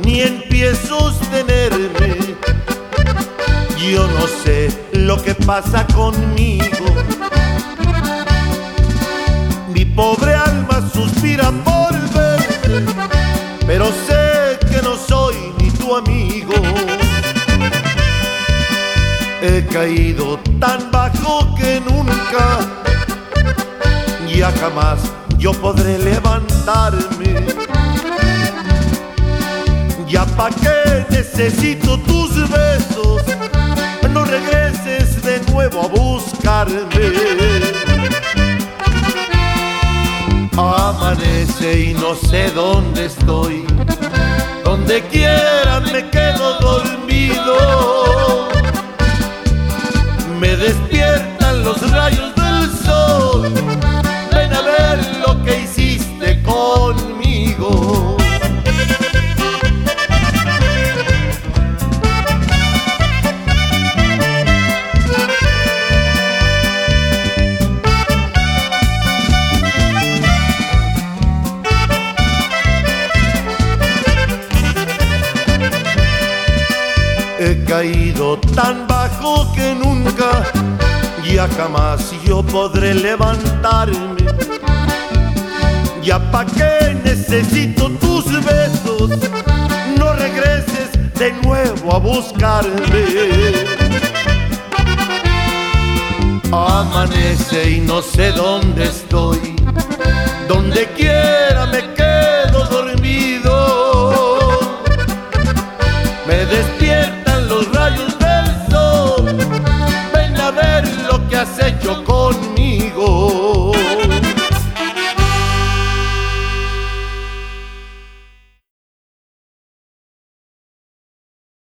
ni empiezo a sostenerme. Yo no sé lo que pasa conmigo. Mi pobre alma suspira por verte, pero sé que no soy ni tu amigo. He caído tan bajo que nunca, ya jamás yo podré levantarme. Ya pa' qué necesito tus besos, no regreses de nuevo a buscarme. Amanece y no sé dónde estoy, donde quiera me quedo dormido. Me despiertan los rayos del sol, ven a ver lo que hiciste conmigo. He caído tan bajo que nunca, ya jamás yo podré levantarme. Ya pa' qué necesito tus besos, no regreses de nuevo a buscarme. Amanece y no sé dónde estoy,